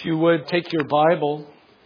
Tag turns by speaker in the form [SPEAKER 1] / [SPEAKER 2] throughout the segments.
[SPEAKER 1] If you would take your Bible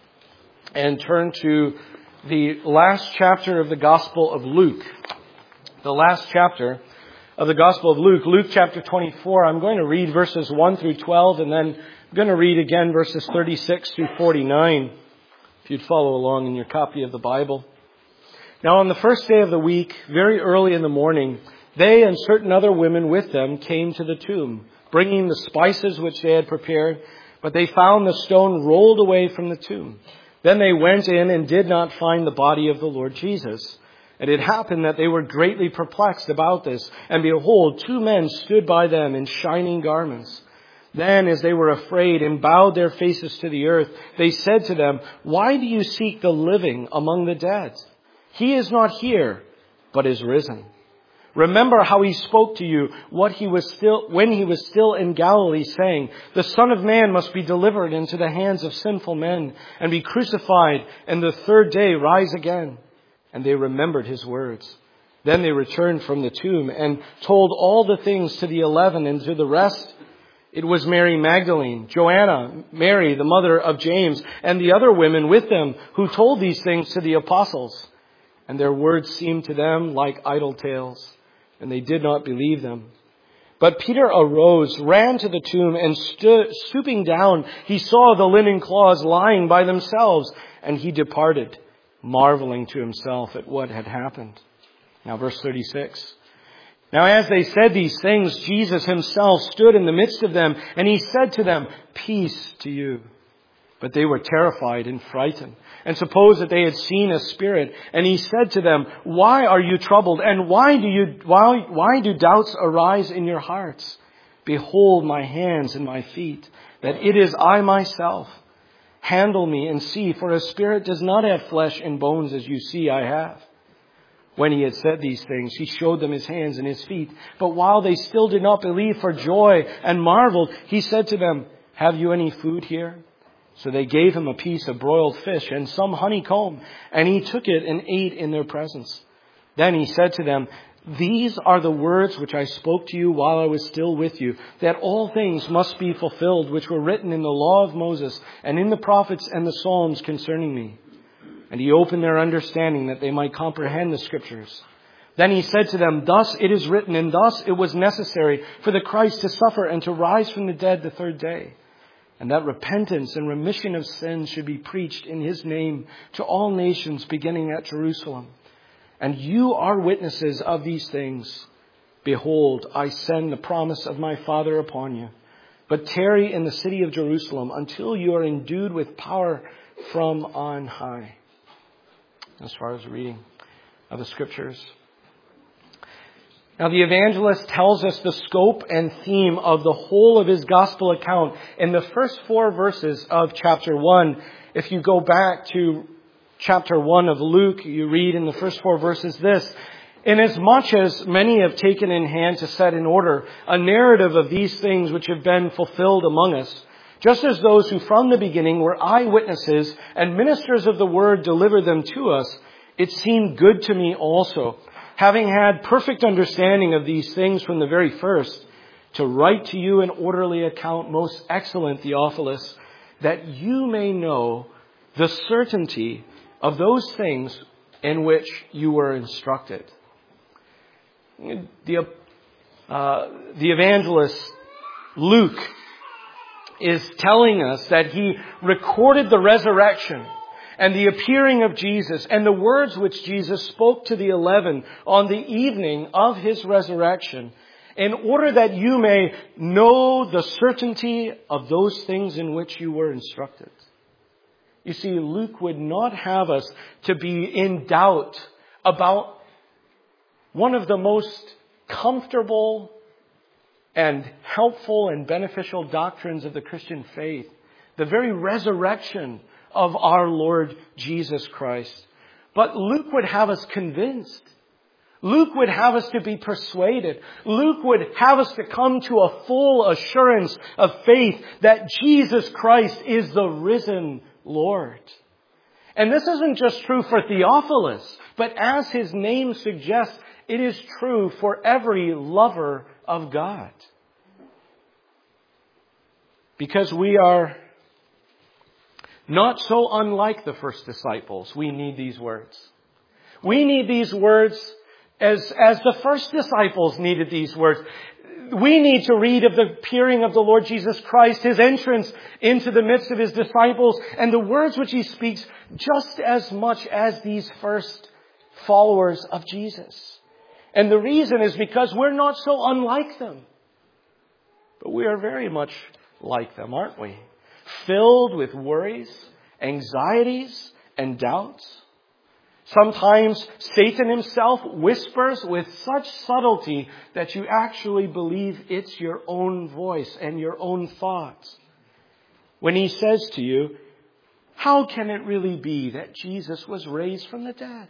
[SPEAKER 1] and turn to the last chapter of the Gospel of Luke. The last chapter of the Gospel of Luke, Luke chapter 24. I'm going to read verses 1 through 12 and then I'm going to read again verses 36 through 49. If you'd follow along in your copy of the Bible. Now on the first day of the week, very early in the morning, they and certain other women with them came to the tomb, bringing the spices which they had prepared, but they found the stone rolled away from the tomb. Then they went in and did not find the body of the Lord Jesus. And it happened that they were greatly perplexed about this. And behold, two men stood by them in shining garments. Then, as they were afraid and bowed their faces to the earth, they said to them, "Why do you seek the living among the dead? He is not here, but is risen. Remember how he spoke to you when he was still in Galilee, saying, 'The Son of Man must be delivered into the hands of sinful men and be crucified, and the third day rise again.' And they remembered his words. Then they returned from the tomb and told all the things to the 11 and to the rest. It was Mary Magdalene, Joanna, Mary, the mother of James, and the other women with them who told these things to the apostles. And their words seemed to them like idle tales, and they did not believe them. But Peter arose, ran to the tomb, and stooping down, he saw the linen cloths lying by themselves, and he departed, marveling to himself at what had happened." Now verse 36. Now as they said these things, Jesus himself stood in the midst of them, and he said to them, "Peace to you." But they were terrified and frightened, and supposed that they had seen a spirit. And he said to them, "Why are you troubled? And why do doubts arise in your hearts? Behold my hands and my feet, that it is I myself. Handle me and see, for a spirit does not have flesh and bones as you see I have." When he had said these things, he showed them his hands and his feet. But while they still did not believe for joy and marveled, he said to them, "Have you any food here?" So they gave him a piece of broiled fish and some honeycomb, and he took it and ate in their presence. Then he said to them, "These are the words which I spoke to you while I was still with you, that all things must be fulfilled which were written in the law of Moses and in the prophets and the Psalms concerning me." And he opened their understanding that they might comprehend the Scriptures. Then he said to them, "Thus it is written, and thus it was necessary for the Christ to suffer and to rise from the dead the third day, and that repentance and remission of sins should be preached in his name to all nations, beginning at Jerusalem. And you are witnesses of these things. Behold, I send the promise of my Father upon you. But tarry in the city of Jerusalem until you are endued with power from on high." As far as reading of the Scriptures. Now the evangelist tells us the scope and theme of the whole of his gospel account in the first 4 verses of chapter 1. If you go back to chapter 1 of Luke, you read in the first 4 verses this: "Inasmuch as many have taken in hand to set in order a narrative of these things which have been fulfilled among us, just as those who from the beginning were eyewitnesses and ministers of the word delivered them to us, it seemed good to me also, having had perfect understanding of these things from the very first, to write to you an orderly account, most excellent Theophilus, that you may know the certainty of those things in which you were instructed." The evangelist Luke is telling us that he recorded the resurrection and the appearing of Jesus and the words which Jesus spoke to the 11 on the evening of his resurrection, in order that you may know the certainty of those things in which you were instructed. You see, Luke would not have us to be in doubt about one of the most comfortable and helpful and beneficial doctrines of the Christian faith, the very resurrection of our Lord Jesus Christ. But Luke would have us convinced. Luke would have us to be persuaded. Luke would have us to come to a full assurance of faith that Jesus Christ is the risen Lord. And this isn't just true for Theophilus, but as his name suggests, it is true for every lover of God. Because we are Not so unlike the first disciples, we need these words. We need these words as the first disciples needed these words. We need to read of the appearing of the Lord Jesus Christ, His entrance into the midst of His disciples, and the words which He speaks just as much as these first followers of Jesus. And the reason is because we're not so unlike them. But we are very much like them, aren't we? Filled with worries, anxieties, and doubts. Sometimes Satan himself whispers with such subtlety that you actually believe it's your own voice and your own thoughts. When he says to you, how can it really be that Jesus was raised from the dead?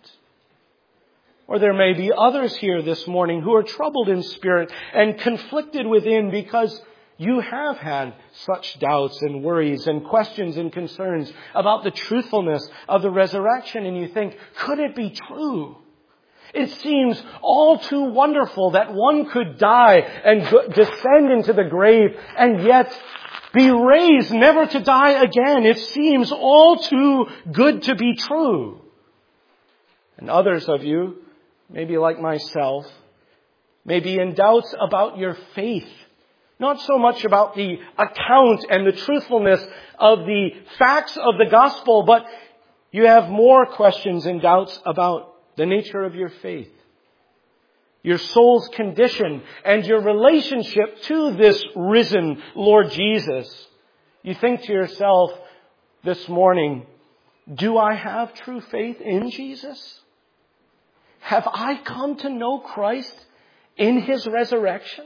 [SPEAKER 1] Or there may be others here this morning who are troubled in spirit and conflicted within because you have had such doubts and worries and questions and concerns about the truthfulness of the resurrection. And you think, could it be true? It seems all too wonderful that one could die and descend into the grave and yet be raised never to die again. It seems all too good to be true. And others of you, maybe like myself, may be in doubts about your faith. Not so much about the account and the truthfulness of the facts of the gospel, but you have more questions and doubts about the nature of your faith, your soul's condition, and your relationship to this risen Lord Jesus. You think to yourself this morning, do I have true faith in Jesus? Have I come to know Christ in His resurrection?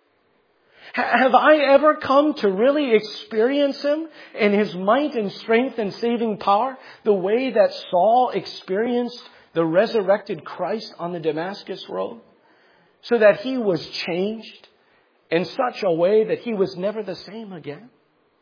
[SPEAKER 1] Have I ever come to really experience Him in His might and strength and saving power the way that Saul experienced the resurrected Christ on the Damascus road? So that he was changed in such a way that he was never the same again?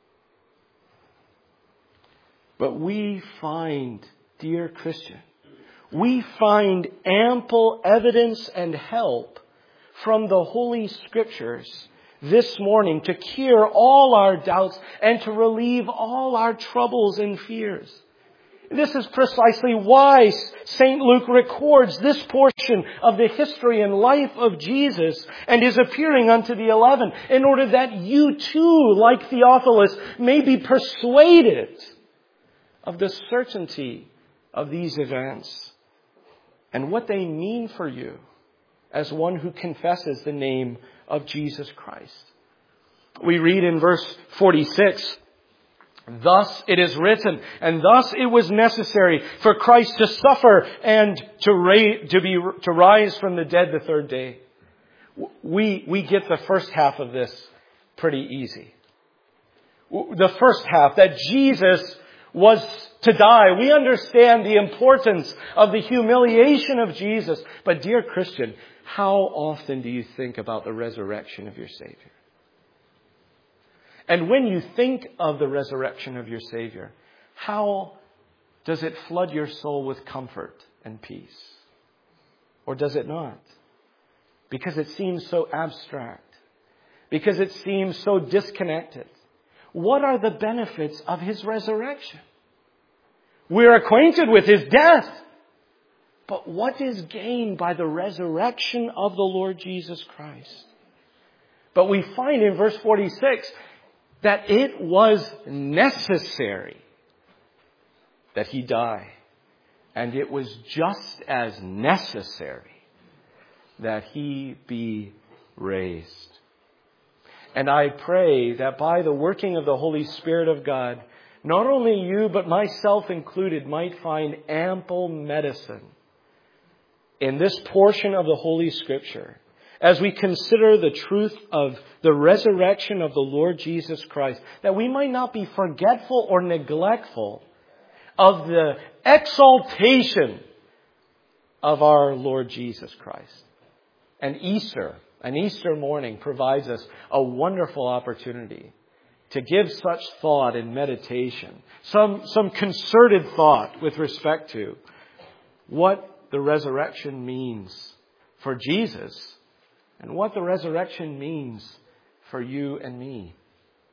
[SPEAKER 1] But we find, dear Christian, we find ample evidence and help from the Holy Scriptures this morning to cure all our doubts and to relieve all our troubles and fears. This is precisely why St. Luke records this portion of the history and life of Jesus and His appearing unto the 11, in order that you too, like Theophilus, may be persuaded of the certainty of these events and what they mean for you as one who confesses the name of Jesus Christ. We read in verse 46, thus it is written, and thus it was necessary for Christ to suffer and to rise from the dead the third day. We get the first half of this pretty easy. The first half, that Jesus was to die. We understand the importance of the humiliation of Jesus. But dear Christian, how often do you think about the resurrection of your Savior? And when you think of the resurrection of your Savior, how does it flood your soul with comfort and peace? Or does it not? Because it seems so abstract. Because it seems so disconnected. What are the benefits of His resurrection? We're acquainted with His death. But what is gained by the resurrection of the Lord Jesus Christ? But we find in verse 46 that it was necessary that He die. And it was just as necessary that He be raised. And I pray that by the working of the Holy Spirit of God, not only you, but myself included, might find ample medicine in this portion of the Holy Scripture as we consider the truth of the resurrection of the Lord Jesus Christ, that we might not be forgetful or neglectful of the exaltation of our Lord Jesus Christ. And an Easter morning provides us a wonderful opportunity to give such thought and meditation, some concerted thought with respect to what the resurrection means for Jesus and what the resurrection means for you and me.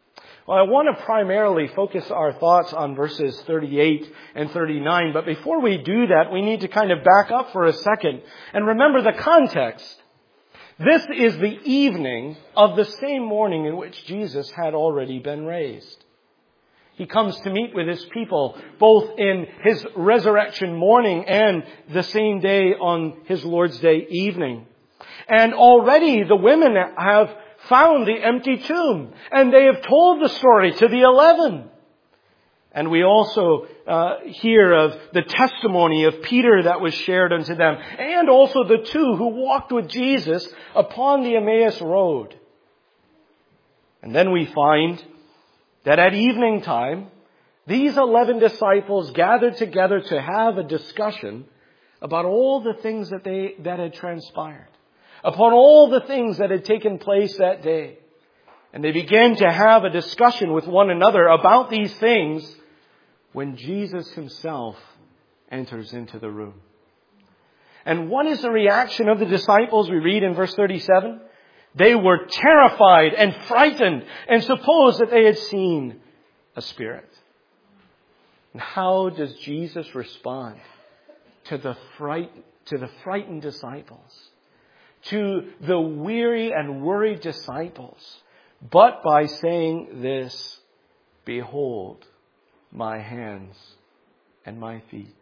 [SPEAKER 1] Well, I want to primarily focus our thoughts on verses 38 and 39, but before we do that, we need to kind of back up for a second and remember the context. This is the evening of the same morning in which Jesus had already been raised. He comes to meet with His people both in His resurrection morning and the same day on His Lord's Day evening. And already the women have found the empty tomb, and they have told the story to the 11. And we also hear of the testimony of Peter that was shared unto them, and also the two who walked with Jesus upon the Emmaus road. And then we find that at evening time, these 11 disciples gathered together to have a discussion about all the things that had transpired, upon all the things that had taken place that day. And they began to have a discussion with one another about these things when Jesus Himself enters into the room. And what is the reaction of the disciples? We read in verse 37. They were terrified and frightened and supposed that they had seen a spirit. And how does Jesus respond to the frightened disciples, to the weary and worried disciples, but by saying this, "Behold my hands and my feet.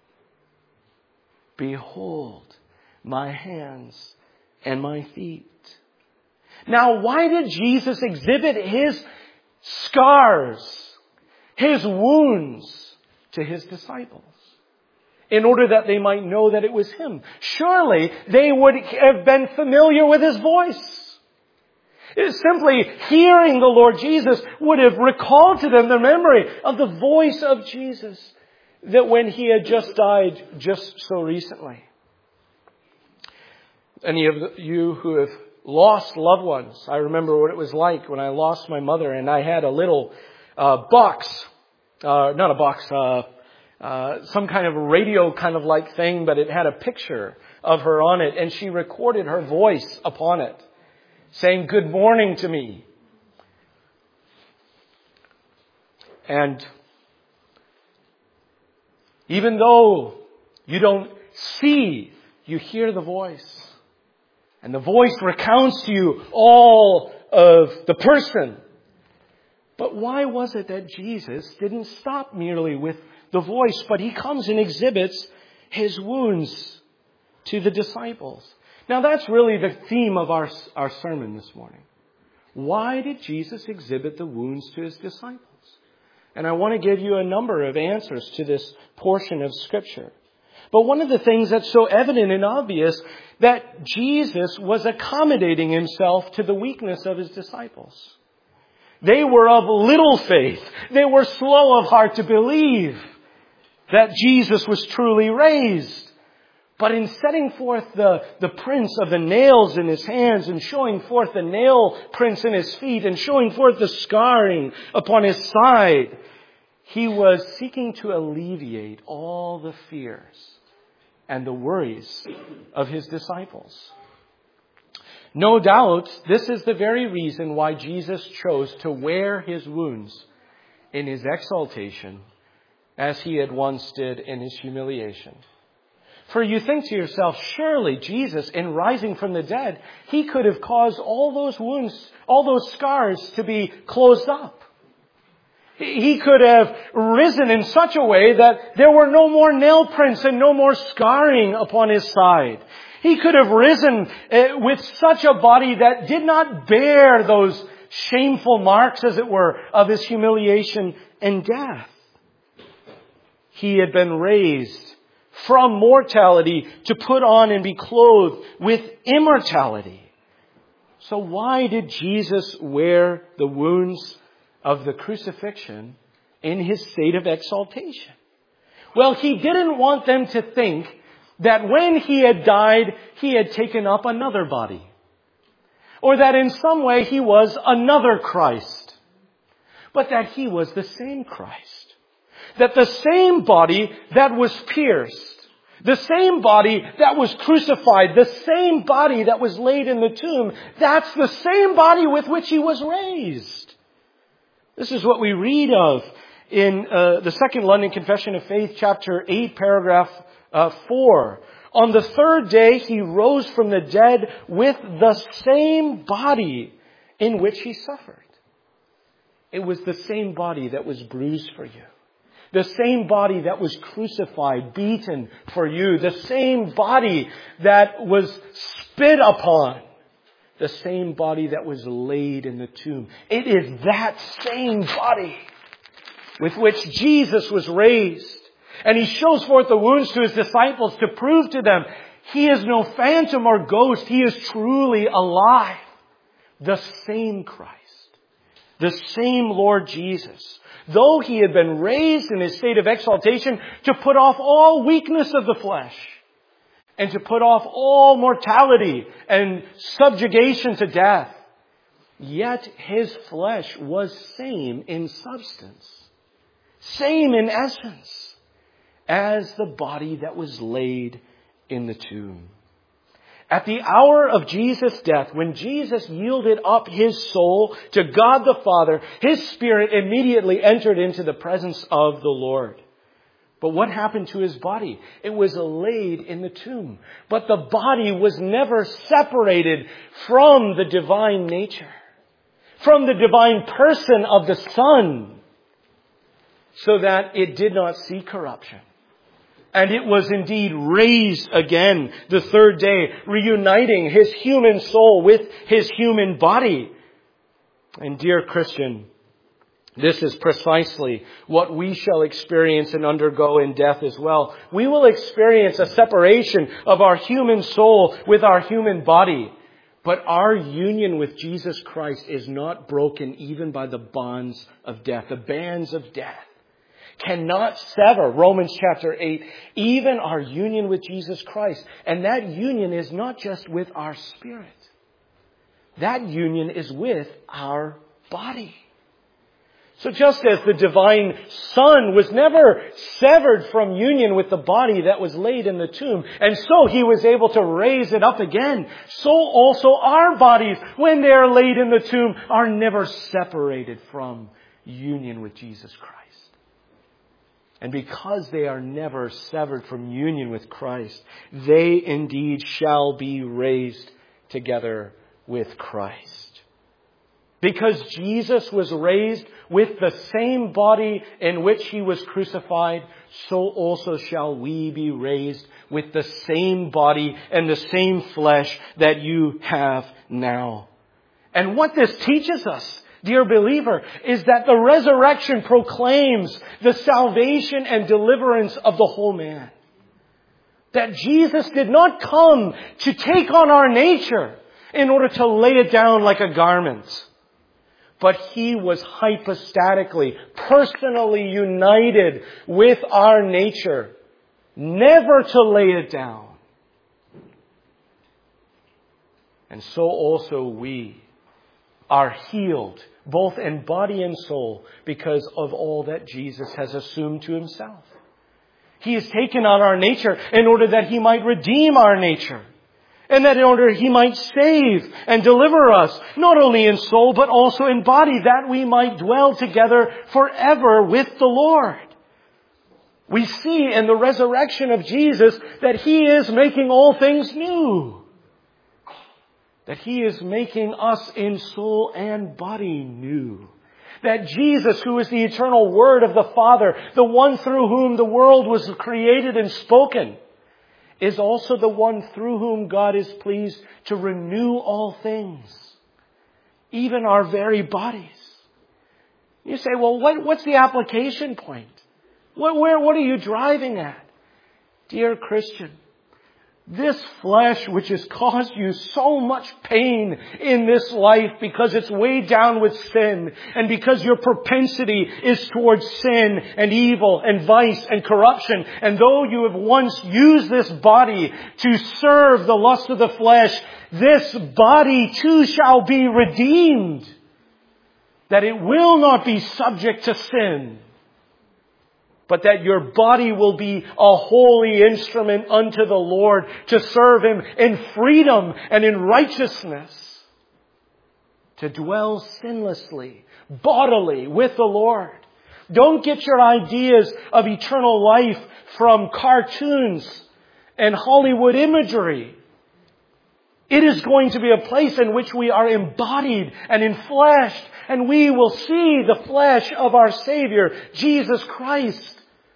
[SPEAKER 1] Behold my hands and my feet." Now, why did Jesus exhibit His scars, His wounds to His disciples? In order that they might know that it was Him. Surely they would have been familiar with His voice. Simply hearing the Lord Jesus would have recalled to them the memory of the voice of Jesus that when He had just died just so recently. Any of you who have lost loved ones, I remember what it was like when I lost my mother, and I had a little box, some kind of radio kind of like thing, but it had a picture of her on it, and she recorded her voice upon it, saying good morning to me. And even though you don't see, you hear the voice. And the voice recounts to you all of the person. But why was it that Jesus didn't stop merely with the voice, but He comes and exhibits His wounds to the disciples? Now that's really the theme of our sermon this morning. Why did Jesus exhibit the wounds to His disciples? And I want to give you a number of answers to this portion of Scripture. But one of the things that's so evident and obvious, that Jesus was accommodating Himself to the weakness of His disciples. They were of little faith. They were slow of heart to believe that Jesus was truly raised. But in setting forth the prints of the nails in His hands, and showing forth the nail prints in His feet, and showing forth the scarring upon His side, He was seeking to alleviate all the fears and the worries of His disciples. No doubt, this is the very reason why Jesus chose to wear His wounds in His exaltation as He had once did in His humiliation. For you think to yourself, surely Jesus, in rising from the dead, He could have caused all those wounds, all those scars to be closed up. He could have risen in such a way that there were no more nail prints and no more scarring upon His side. He could have risen with such a body that did not bear those shameful marks, as it were, of His humiliation and death. He had been raised from mortality to put on and be clothed with immortality. So why did Jesus wear the wounds of the crucifixion in His state of exaltation? Well, He didn't want them to think that when He had died, He had taken up another body, or that in some way He was another Christ, but that He was the same Christ. That the same body that was pierced, the same body that was crucified, the same body that was laid in the tomb, that's the same body with which He was raised. This is what we read of in the Second London Confession of Faith, chapter 8, paragraph 4. On the third day, he rose from the dead with the same body in which he suffered. It was the same body that was bruised for you. The same body that was crucified, beaten for you. The same body that was spit upon. The same body that was laid in the tomb. It is that same body with which Jesus was raised. And he shows forth the wounds to his disciples to prove to them he is no phantom or ghost. He is truly alive. The same Christ. The same Lord Jesus. Though he had been raised in his state of exaltation to put off all weakness of the flesh and to put off all mortality and subjugation to death, yet his flesh was same in substance, same in essence as the body that was laid in the tomb. At the hour of Jesus' death, when Jesus yielded up his soul to God the Father, his spirit immediately entered into the presence of the Lord. But what happened to his body? It was laid in the tomb. But the body was never separated from the divine nature, from the divine person of the Son, so that it did not see corruption. And it was indeed raised again the third day, reuniting his human soul with his human body. And dear Christian, this is precisely what we shall experience and undergo in death as well. We will experience a separation of our human soul with our human body. But our union with Jesus Christ is not broken even by the bonds of death, the bands of death. Cannot sever, Romans chapter 8, even our union with Jesus Christ. And that union is not just with our spirit. That union is with our body. So just as the divine Son was never severed from union with the body that was laid in the tomb, and so he was able to raise it up again, so also our bodies, when they are laid in the tomb, are never separated from union with Jesus Christ. And because they are never severed from union with Christ, they indeed shall be raised together with Christ. Because Jesus was raised with the same body in which he was crucified, so also shall we be raised with the same body and the same flesh that you have now. And what this teaches us, dear believer, is that the resurrection proclaims the salvation and deliverance of the whole man. That Jesus did not come to take on our nature in order to lay it down like a garment. But he was hypostatically, personally united with our nature, never to lay it down. And so also we are healed, both in body and soul, because of all that Jesus has assumed to himself. He has taken on our nature in order that he might redeem our nature. And that in order he might save and deliver us, not only in soul, but also in body, that we might dwell together forever with the Lord. We see in the resurrection of Jesus that he is making all things new. That he is making us in soul and body new. That Jesus, who is the eternal Word of the Father, the one through whom the world was created and spoken, is also the one through whom God is pleased to renew all things, even our very bodies. You say, well, what's the application point? What are you driving at? Dear Christian, this flesh which has caused you so much pain in this life because it's weighed down with sin and because your propensity is towards sin and evil and vice and corruption, and though you have once used this body to serve the lust of the flesh, this body too shall be redeemed, that it will not be subject to sin, but that your body will be a holy instrument unto the Lord to serve him in freedom and in righteousness. to dwell sinlessly, bodily with the Lord. Don't get your ideas of eternal life from cartoons and Hollywood imagery. It is going to be a place in which we are embodied and enfleshed, and we will see the flesh of our Savior, Jesus Christ.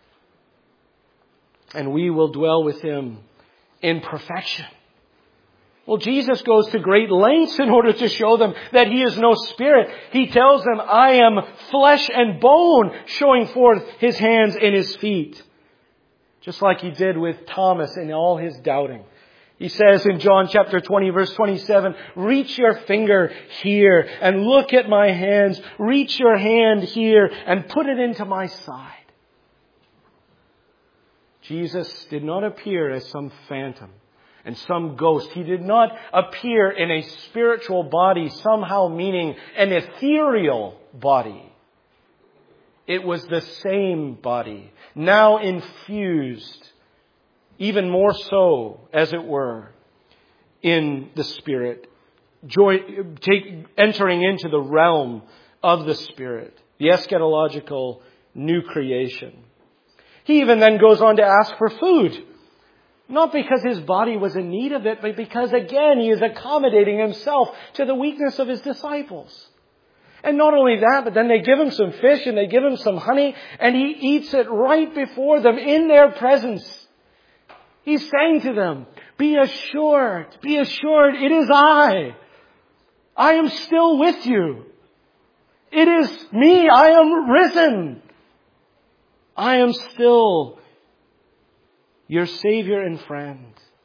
[SPEAKER 1] And we will dwell with Him in perfection. Well, Jesus goes to great lengths in order to show them that He is no spirit. He tells them, I am flesh and bone, showing forth His hands and His feet. Just like He did with Thomas in all his doubting. He says in John chapter 20, verse 27, reach your finger here and look at my hands. Reach your hand here and put it into my side. Jesus did not appear as some phantom and some ghost. He did not appear in a spiritual body, somehow meaning an ethereal body. It was the same body, now infused, even more so, as it were, in the Spirit, entering into the realm of the Spirit, the eschatological new creation. He even then goes on to ask for food. Not because His body was in need of it, but because, again, He is accommodating Himself to the weakness of His disciples. And not only that, but then they give Him some fish and they give Him some honey, and He eats it right before them in their presence. He's saying to them, be assured, it is I. I am still with you. It is me, I am risen. I am still your Savior and friend.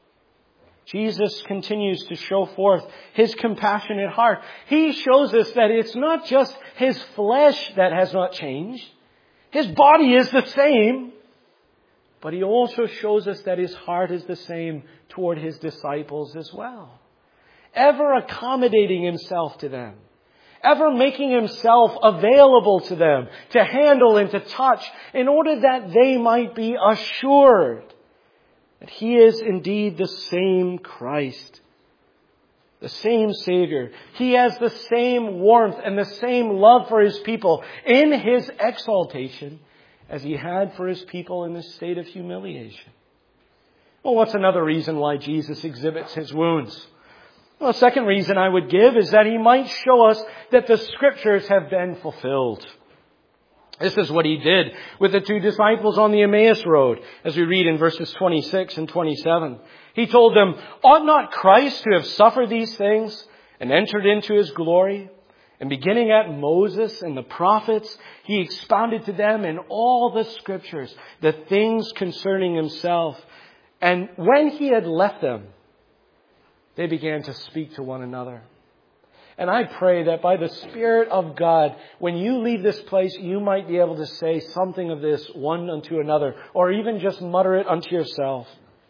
[SPEAKER 1] Jesus continues to show forth His compassionate heart. He shows us that it's not just His flesh that has not changed. His body is the same. But He also shows us that His heart is the same toward His disciples as well. Ever accommodating Himself to them. Ever making Himself available to them to handle and to touch in order that they might be assured that He is indeed the same Christ, the same Savior. He has the same warmth and the same love for His people in His exaltation as He had for His people in this state of humiliation. Well, what's another reason why Jesus exhibits His wounds? Well, the second reason I would give is that He might show us that the Scriptures have been fulfilled. This is what He did with the two disciples on the Emmaus Road, as we read in verses 26 and 27. He told them, ought not Christ to have suffered these things and entered into His glory? And beginning at Moses and the prophets, He expounded to them in all the Scriptures the things concerning Himself. And when He had left them, they began to speak to one another. And I pray that by the Spirit of God, when you leave this place, you might be able to say something of this one unto another, or even just mutter it unto yourself.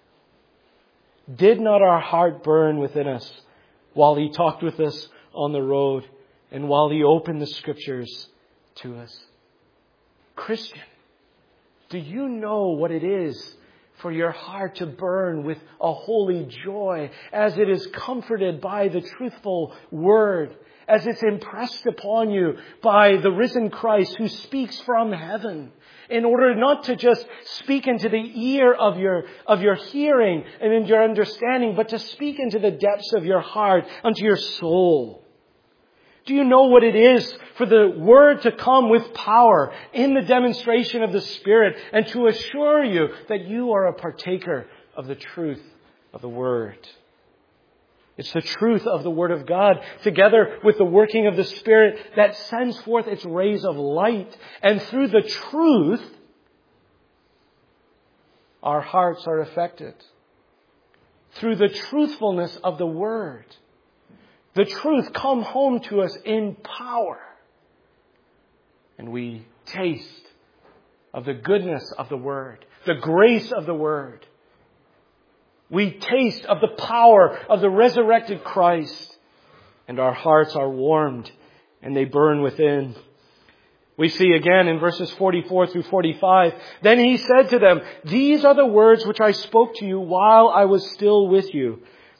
[SPEAKER 1] Did not our heart burn within us while He talked with us on the road and while He opened the Scriptures to us? Christian, do you know what it is for your heart to burn with a holy joy as it is comforted by the truthful Word, as it's impressed upon you by the risen Christ who speaks from heaven, in order not to just speak into the ear of your hearing and into your understanding, but to speak into the depths of your heart, unto your soul? Do you know what it is for the Word to come with power in the demonstration of the Spirit and to assure you that you are a partaker of the truth of the Word? It's the truth of the Word of God together with the working of the Spirit that sends forth its rays of light. And through the truth, our hearts are affected. Through the truthfulness of the Word, the truth come home to us in power. And we taste of the goodness of the Word, the grace of the Word. We taste of the power of the resurrected Christ. And our hearts are warmed and they burn within. We see again in verses 44 through 45, then He said to them, these are the words which I spoke to you while I was still with you.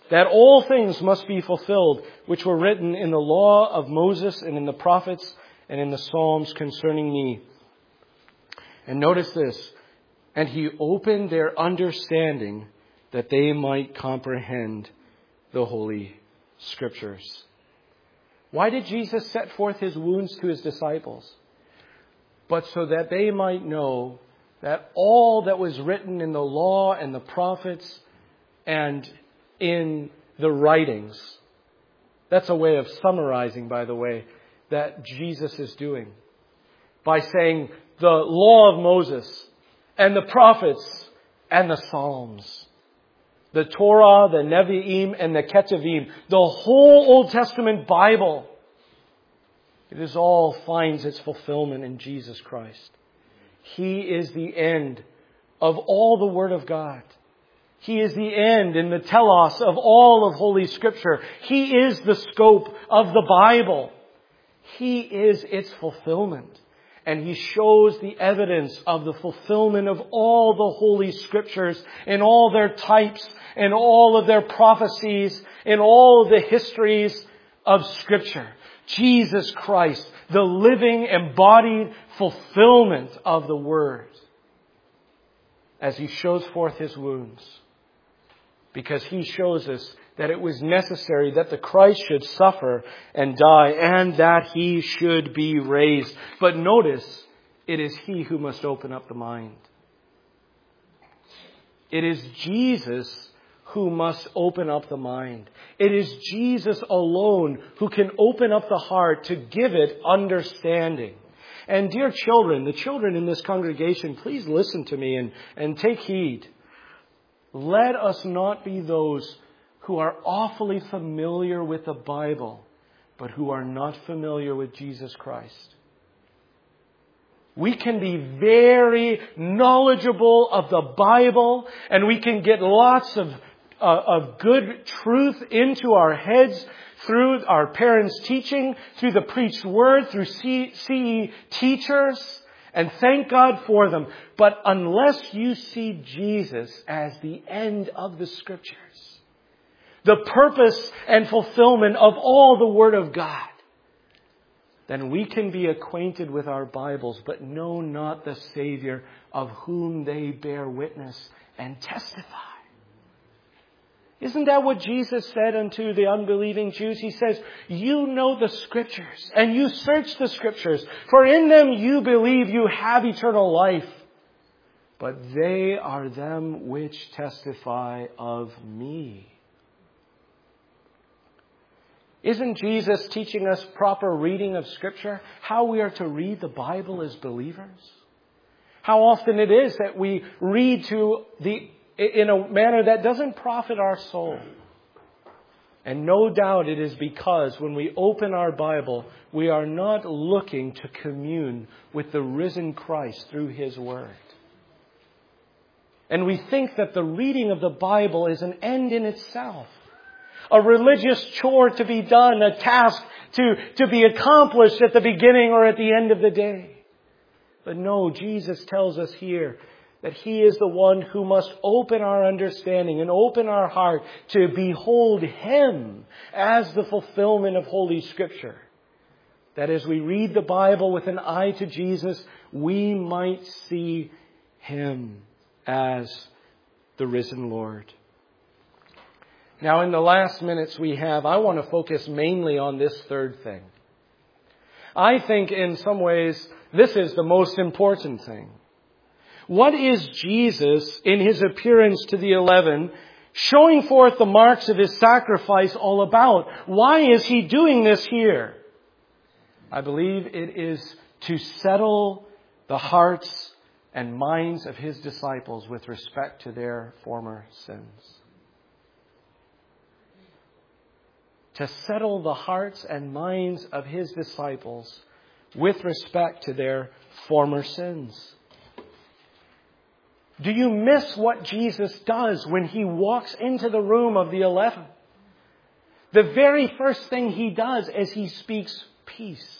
[SPEAKER 1] that all things must be fulfilled, which were written in the law of Moses and in the prophets and in the Psalms concerning me. And notice this, and He opened their understanding that they might comprehend the Holy Scriptures. Why did Jesus set forth His wounds to His disciples? But so that they might know that all that was written in the law and the prophets and in the writings, that's a way of summarizing, by the way, that Jesus is doing. By saying the law of Moses and the prophets and the Psalms, the Torah, the Nevi'im, and the Ketuvim, the whole Old Testament Bible, it all finds its fulfillment in Jesus Christ. He is the end of all the Word of God. He is the end and the telos of all of Holy Scripture. He is the scope of the Bible. He is its fulfillment. And He shows the evidence of the fulfillment of all the Holy Scriptures in all their types, in all of their prophecies, in all of the histories of Scripture. Jesus Christ, the living, embodied fulfillment of the Word, as He shows forth His wounds. Because He shows us that it was necessary that the Christ should suffer and die and that He should be raised. But notice, it is He who must open up the mind. It is Jesus who must open up the mind. It is Jesus alone who can open up the heart to give it understanding. And dear children, the children in this congregation, please listen to me and take heed. Let us not be those who are awfully familiar with the Bible, but who are not familiar with Jesus Christ. We can be very knowledgeable of the Bible, and we can get lots of good truth into our heads through our parents' teaching, through the preached word, through CE teachers, and thank God for them. But unless you see Jesus as the end of the Scriptures, the purpose and fulfillment of all the Word of God, then we can be acquainted with our Bibles, but know not the Savior of whom they bear witness and testify. Isn't that what Jesus said unto the unbelieving Jews? He says, you know the Scriptures, and you search the Scriptures, for in them you believe you have eternal life. But they are them which testify of me. Isn't Jesus teaching us proper reading of Scripture? How we are to read the Bible as believers? How often it is that we read in a manner that doesn't profit our soul. And no doubt it is because when we open our Bible, we are not looking to commune with the risen Christ through His Word. And we think that the reading of the Bible is an end in itself. A religious chore to be done, a task to be accomplished at the beginning or at the end of the day. But no, Jesus tells us here that He is the one who must open our understanding and open our heart to behold Him as the fulfillment of Holy Scripture. That as we read the Bible with an eye to Jesus, we might see Him as the risen Lord. Now, in the last minutes we have, I want to focus mainly on this third thing. I think in some ways this is the most important thing. What is Jesus, in His appearance to the 11, showing forth the marks of His sacrifice all about? Why is He doing this here? I believe it is to settle the hearts and minds of His disciples with respect to their former sins. To settle the hearts and minds of His disciples with respect to their former sins. Do you miss what Jesus does when He walks into the room of the 11? The very first thing He does is He speaks peace.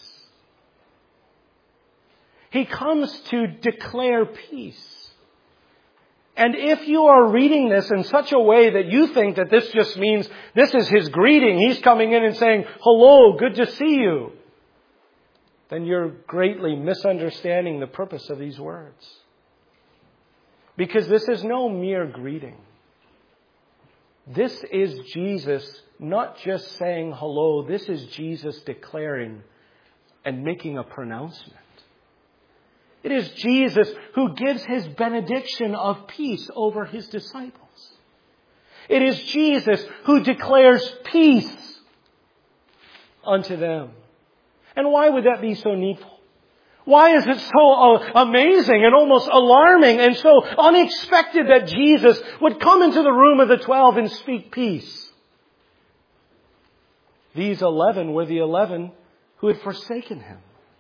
[SPEAKER 1] He comes to declare peace. And if you are reading this in such a way that you think that this just means this is His greeting, He's coming in and saying, hello, good to see you, then you're greatly misunderstanding the purpose of these words. Because this is no mere greeting. This is Jesus not just saying hello, this is Jesus declaring and making a pronouncement. It is Jesus who gives His benediction of peace over His disciples. It is Jesus who declares peace unto them. And why would that be so needful? Why is it so amazing and almost alarming and so unexpected that Jesus would come into the room of the 12 and speak peace? These 11 were the 11 who had forsaken Him.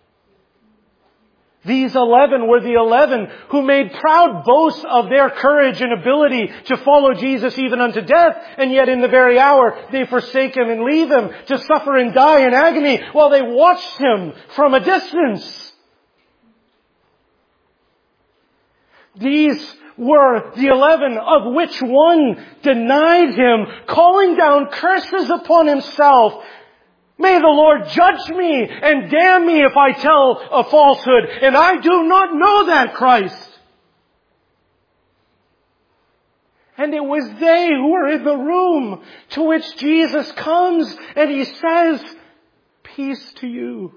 [SPEAKER 1] These 11 were the 11 who made proud boasts of their courage and ability to follow Jesus even unto death. And yet in the very hour they forsake Him and leave Him to suffer and die in agony while they watched Him from a distance. These were the 11 of which one denied Him, calling down curses upon himself. May the Lord judge me and damn me if I tell a falsehood, and I do not know that Christ. And it was they who were in the room to which Jesus comes and He says, peace to you.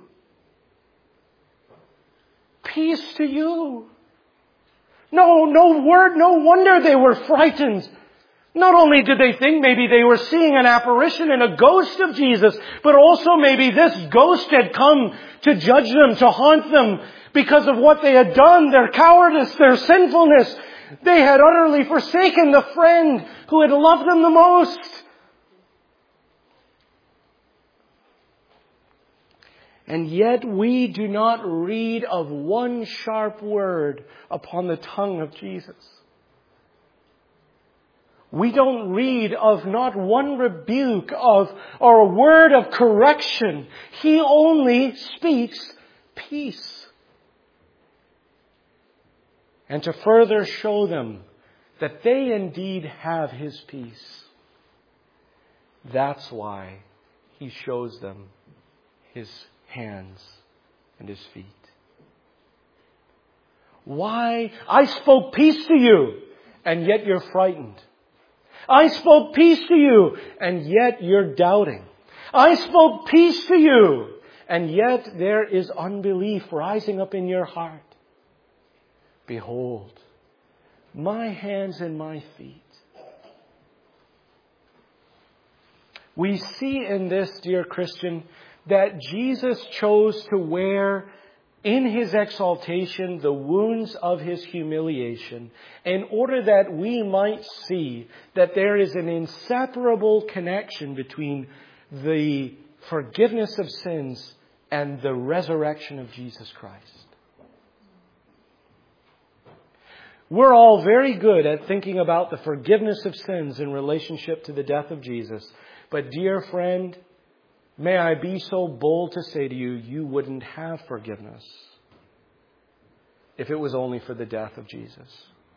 [SPEAKER 1] Peace to you. No wonder they were frightened. Not only did they think maybe they were seeing an apparition and a ghost of Jesus, but also maybe this ghost had come to judge them, to haunt them because of what they had done, their cowardice, their sinfulness. They had utterly forsaken the friend who had loved them the most. And yet we do not read of one sharp word upon the tongue of Jesus. We don't read of not one rebuke or a word of correction. He only speaks peace. And to further show them that they indeed have His peace, that's why He shows them His hands and His feet. Why? I spoke peace to you, and yet you're frightened. I spoke peace to you, and yet you're doubting. I spoke peace to you, and yet there is unbelief rising up in your heart. Behold, my hands and my feet. We see in this, dear Christian, that Jesus chose to wear in His exaltation the wounds of His humiliation in order that we might see that there is an inseparable connection between the forgiveness of sins and the resurrection of Jesus Christ. We're all very good at thinking about the forgiveness of sins in relationship to the death of Jesus. But dear friend, may I be so bold to say to you, you wouldn't have forgiveness if it was only for the death of Jesus.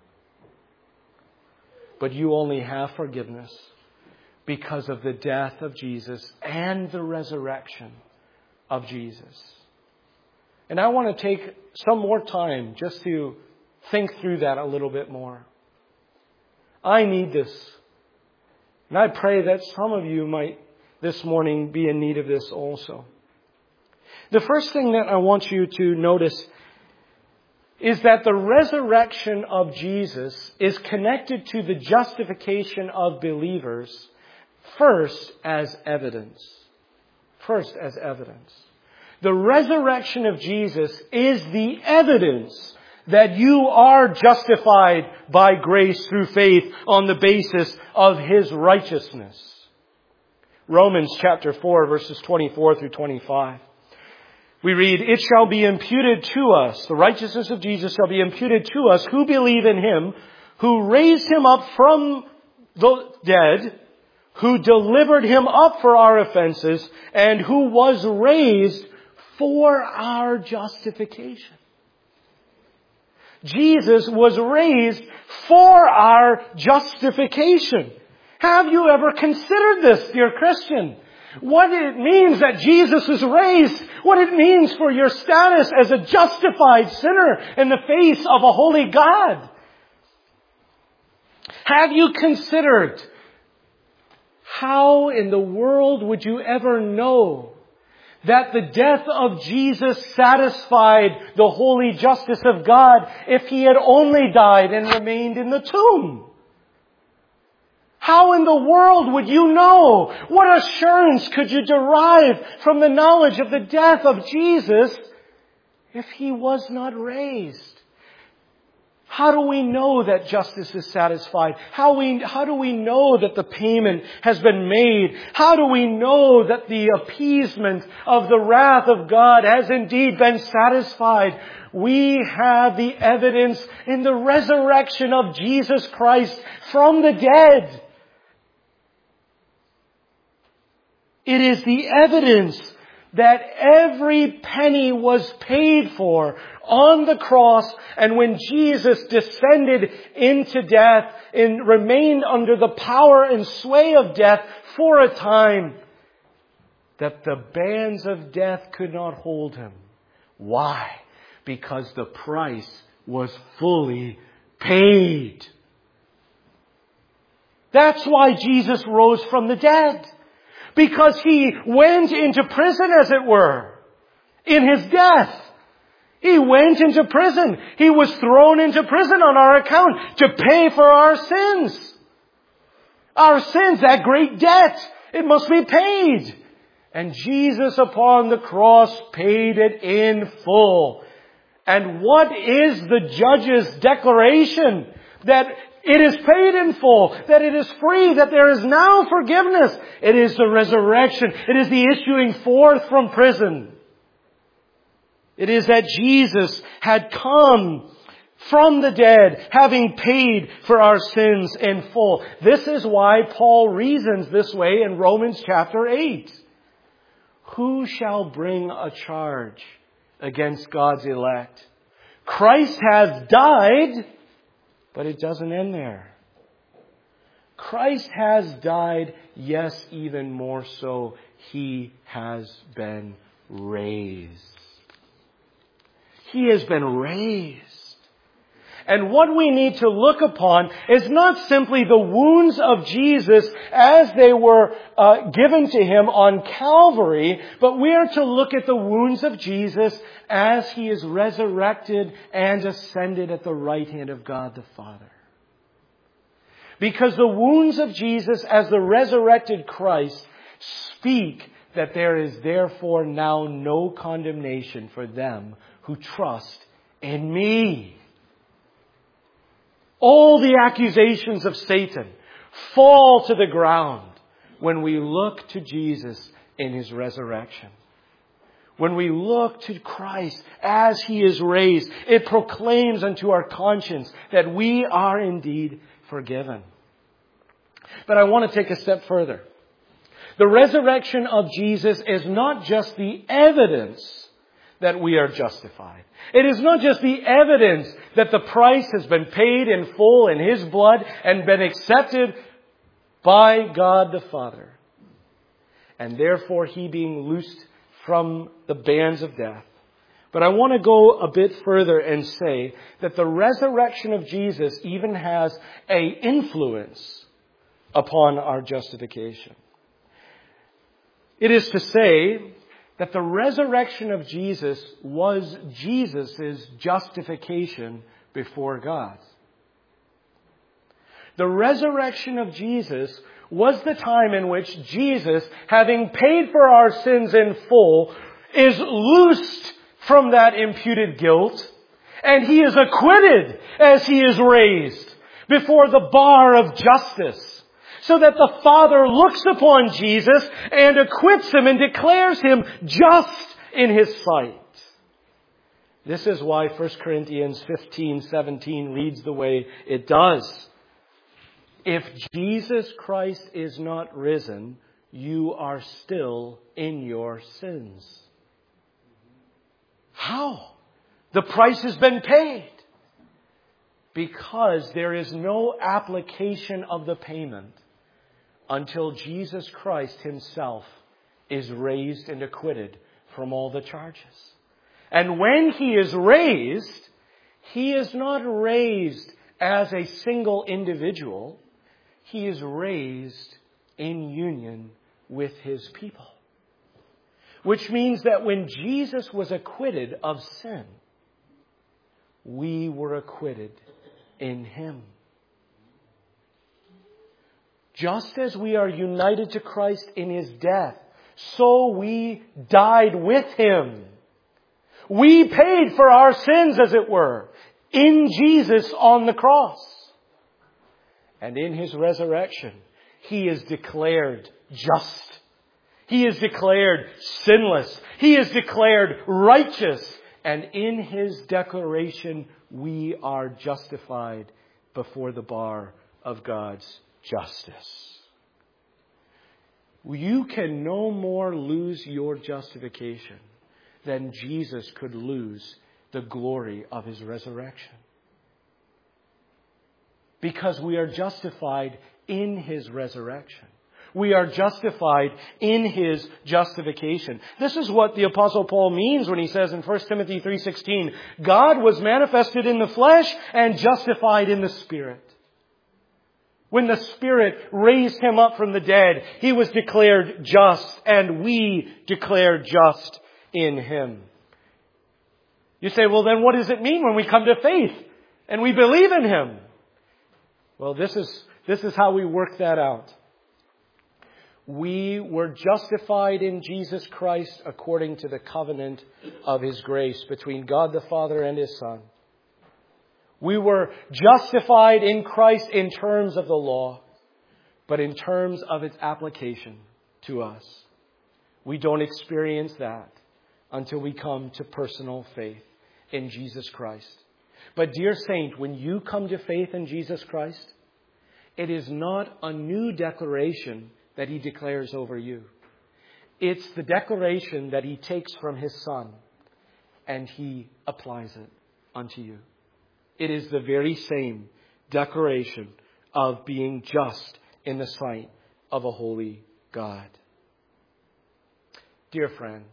[SPEAKER 1] But you only have forgiveness because of the death of Jesus and the resurrection of Jesus. And I want to take some more time just to think through that a little bit more. I need this. And I pray that some of you might this morning be in need of this also. The first thing that I want you to notice is that the resurrection of Jesus is connected to the justification of believers first as evidence. First as evidence. The resurrection of Jesus is the evidence that you are justified by grace through faith on the basis of His righteousness. Romans chapter 4, verses 24 through 25. We read, it shall be imputed to us, the righteousness of Jesus shall be imputed to us who believe in Him, who raised Him up from the dead, who delivered Him up for our offenses, and who was raised for our justification. Jesus was raised for our justification. Have you ever considered this, dear Christian? What it means that Jesus is raised. What it means for your status as a justified sinner in the face of a holy God. Have you considered how in the world would you ever know that the death of Jesus satisfied the holy justice of God if He had only died and remained in the tomb? How in the world would you know? What assurance could you derive from the knowledge of the death of Jesus if He was not raised? How do we know that justice is satisfied? How do we know that the payment has been made? How do we know that the appeasement of the wrath of God has indeed been satisfied? We have the evidence in the resurrection of Jesus Christ from the dead. It is the evidence that every penny was paid for on the cross, and when Jesus descended into death and remained under the power and sway of death for a time, that the bands of death could not hold Him. Why? Because the price was fully paid. That's why Jesus rose from the dead. Because He went into prison, as it were, in His death. He went into prison. He was thrown into prison on our account to pay for our sins. Our sins, that great debt, it must be paid. And Jesus upon the cross paid it in full. And what is the judge's declaration? That it is paid in full, that it is free, that there is now forgiveness. It is the resurrection. It is the issuing forth from prison. It is that Jesus had come from the dead, having paid for our sins in full. This is why Paul reasons this way in Romans chapter 8. Who shall bring a charge against God's elect? Christ has died. But it doesn't end there. Christ has died, yes, even more so, He has been raised. He has been raised. And what we need to look upon is not simply the wounds of Jesus as they were given to Him on Calvary, but we are to look at the wounds of Jesus as He is resurrected and ascended at the right hand of God the Father. Because the wounds of Jesus as the resurrected Christ speak that there is therefore now no condemnation for them who trust in me. All the accusations of Satan fall to the ground when we look to Jesus in His resurrection. When we look to Christ as He is raised, it proclaims unto our conscience that we are indeed forgiven. But I want to take a step further. The resurrection of Jesus is not just the evidence that we are justified. It is not just the evidence that the price has been paid in full in His blood and been accepted by God the Father. And therefore He being loosed from the bands of death. But I want to go a bit further and say that the resurrection of Jesus even has an influence upon our justification. It is to say that the resurrection of Jesus was Jesus' justification before God. The resurrection of Jesus was the time in which Jesus, having paid for our sins in full, is loosed from that imputed guilt, and He is acquitted as He is raised before the bar of justice. So that the Father looks upon Jesus and acquits Him and declares Him just in His sight. This is why 1 Corinthians 15:17 reads the way it does. If Jesus Christ is not risen, you are still in your sins. How? The price has been paid. Because there is no application of the payment until Jesus Christ Himself is raised and acquitted from all the charges. And when He is raised, He is not raised as a single individual. He is raised in union with His people. Which means that when Jesus was acquitted of sin, we were acquitted in Him. Just as we are united to Christ in His death, so we died with Him. We paid for our sins, as it were, in Jesus on the cross. And in His resurrection, He is declared just. He is declared sinless. He is declared righteous. And in His declaration, we are justified before the bar of God's justice. You can no more lose your justification than Jesus could lose the glory of His resurrection. Because we are justified in His resurrection. We are justified in His justification. This is what the Apostle Paul means when he says in 1 Timothy 3:16, God was manifested in the flesh and justified in the Spirit. When the Spirit raised Him up from the dead, He was declared just, and we declared just in Him. You say, well, then what does it mean when we come to faith and we believe in Him? Well, this is how we work that out. We were justified in Jesus Christ according to the covenant of His grace between God the Father and His Son. We were justified in Christ in terms of the law, but in terms of its application to us. We don't experience that until we come to personal faith in Jesus Christ. But dear saint, when you come to faith in Jesus Christ, it is not a new declaration that He declares over you. It's the declaration that He takes from His Son and He applies it unto you. It is the very same declaration of being just in the sight of a holy God. Dear friend,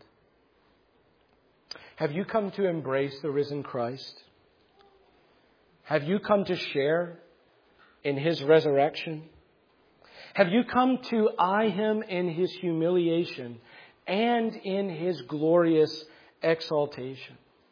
[SPEAKER 1] have you come to embrace the risen Christ? Have you come to share in His resurrection? Have you come to eye Him in His humiliation and in His glorious exaltation,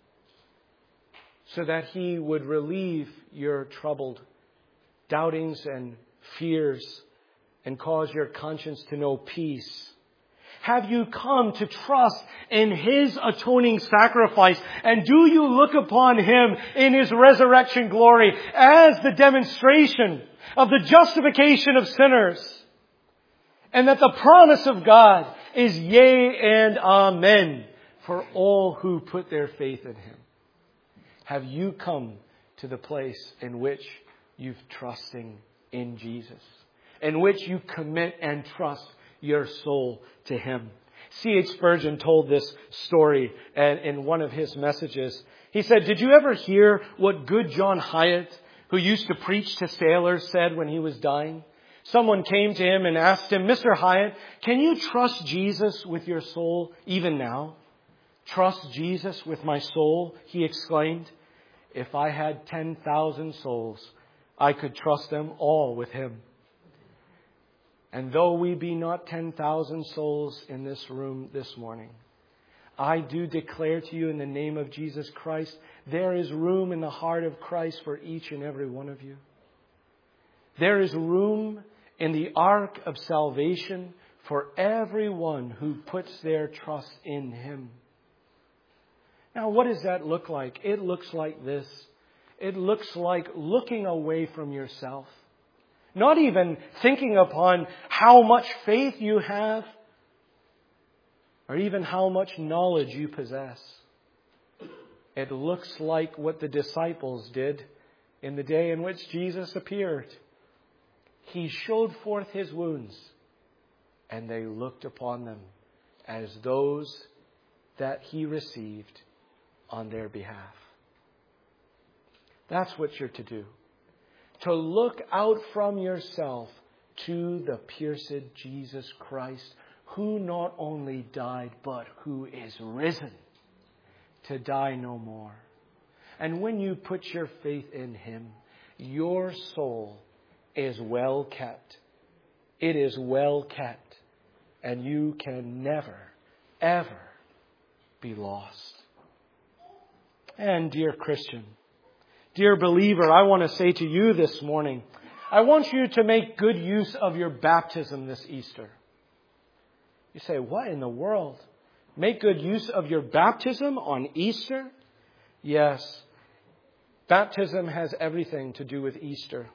[SPEAKER 1] so that He would relieve your troubled doubtings and fears and cause your conscience to know peace? Have you come to trust in His atoning sacrifice? And do you look upon Him in His resurrection glory as the demonstration of the justification of sinners? And that the promise of God is yea and amen for all who put their faith in Him. Have you come to the place in which you've trusting in Jesus? In which you commit and trust your soul to Him? C.H. Spurgeon told this story in one of his messages. He said, did you ever hear what good John Hyatt, who used to preach to sailors, said when he was dying? Someone came to him and asked him, Mr. Hyatt, can you trust Jesus with your soul even now? Trust Jesus with my soul, he exclaimed. If I had 10,000 souls, I could trust them all with Him. And though we be not 10,000 souls in this room this morning, I do declare to you in the name of Jesus Christ, there is room in the heart of Christ for each and every one of you. There is room in the ark of salvation for everyone who puts their trust in Him. Now, what does that look like? It looks like this. It looks like looking away from yourself. Not even thinking upon how much faith you have or even how much knowledge you possess. It looks like what the disciples did in the day in which Jesus appeared. He showed forth His wounds, and they looked upon them as those that He received on their behalf. That's what you're to do. To look out from yourself to the pierced Jesus Christ, who not only died, but who is risen to die no more. And when you put your faith in Him, your soul is well kept. It is well kept. And you can never, ever be lost. And dear Christian, dear believer, I want to say to you this morning, I want you to make good use of your baptism this Easter. You say, what in the world? Make good use of your baptism on Easter? Yes. Baptism has everything to do with Easter.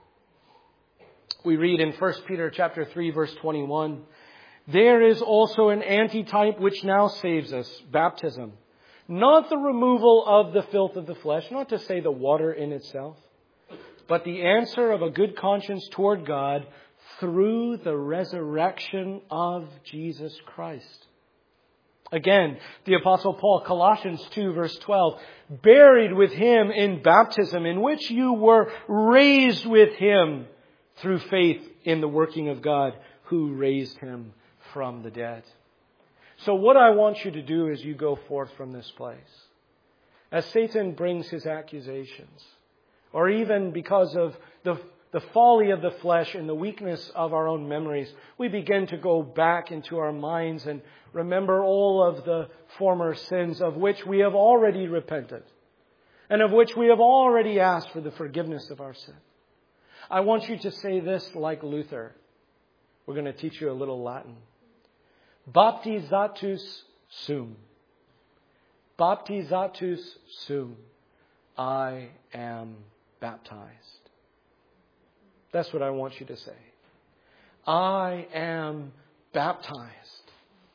[SPEAKER 1] We read in 1 Peter chapter 3, verse 21, there is also an antitype which now saves us, baptism. Not the removal of the filth of the flesh, not to say the water in itself, but the answer of a good conscience toward God through the resurrection of Jesus Christ. Again, the Apostle Paul, Colossians 2, verse 12, buried with Him in baptism, in which you were raised with Him through faith in the working of God, who raised Him from the dead. So what I want you to do as you go forth from this place, as Satan brings his accusations, or even because of the folly of the flesh and the weakness of our own memories, we begin to go back into our minds and remember all of the former sins of which we have already repented and of which we have already asked for the forgiveness of our sin. I want you to say this like Luther. We're going to teach you a little Latin. Baptizatus sum. Baptizatus sum. I am baptized. That's what I want you to say. I am baptized.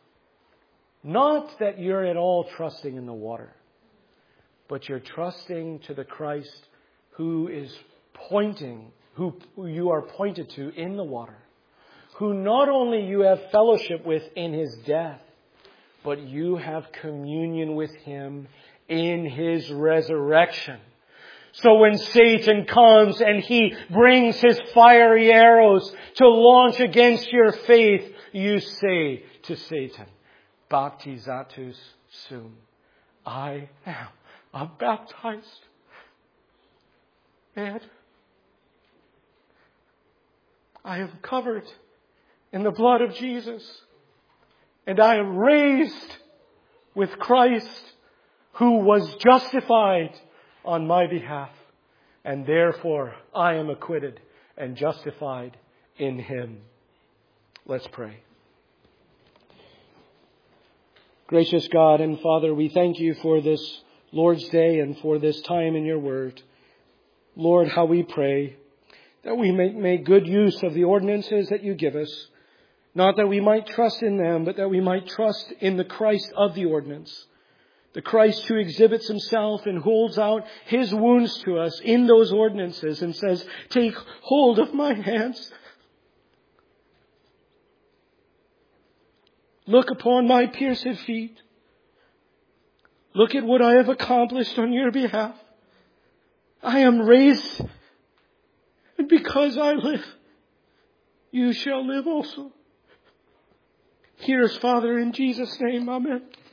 [SPEAKER 1] Not that you're at all trusting in the water, but you're trusting to the Christ who is pointing, who you are pointed to in the water, who not only you have fellowship with in His death, but you have communion with Him in His resurrection. So when Satan comes and he brings his fiery arrows to launch against your faith, you say to Satan, Baptizatus sum. I am baptized. And I am covered in the blood of Jesus. And I am raised with Christ, who was justified on my behalf. And therefore, I am acquitted and justified in Him. Let's pray. Gracious God and Father, we thank You for this Lord's Day and for this time in Your Word. Lord, how we pray that we may make good use of the ordinances that You give us. Not that we might trust in them, but that we might trust in the Christ of the ordinance. The Christ who exhibits Himself and holds out His wounds to us in those ordinances and says, take hold of my hands. Look upon my pierced feet. Look at what I have accomplished on your behalf. I am raised, and because I live, you shall live also. Hear us, Father, in Jesus' name. Amen.